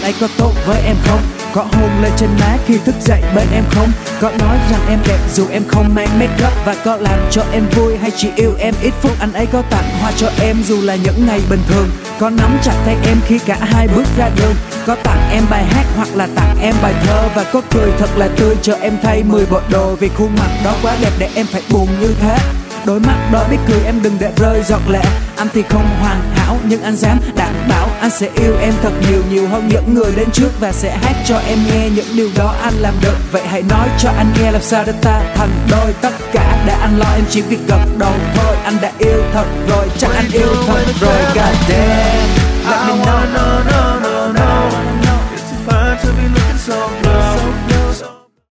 ấy có tốt với em không? Có hôn lên trên má khi thức dậy bên em không? Có nói rằng em đẹp dù em không mang make up, và có làm cho em vui hay chỉ yêu em ít phút? Anh ấy có tặng hoa cho em dù là những ngày bình thường, có nắm chặt tay em khi cả hai bước ra đường, có tặng em bài hát hoặc là tặng em bài thơ, và có cười thật là tươi cho em thay 10 bộ đồ. Vì khuôn mặt đó quá đẹp để em phải buồn như thế. Đôi mắt đó biết cười em đừng để rơi giọt lệ. Anh thì không hoàn hảo nhưng anh dám đảm bảo anh sẽ yêu em thật nhiều, nhiều hơn những người đến trước, và sẽ hát cho em nghe những điều đó anh làm được. Vậy hãy nói cho anh nghe làm sao để ta thành đôi. Tất cả để anh lo, em chỉ việc gật đầu thôi. Anh đã yêu thật rồi, chắc anh yêu thật rồi.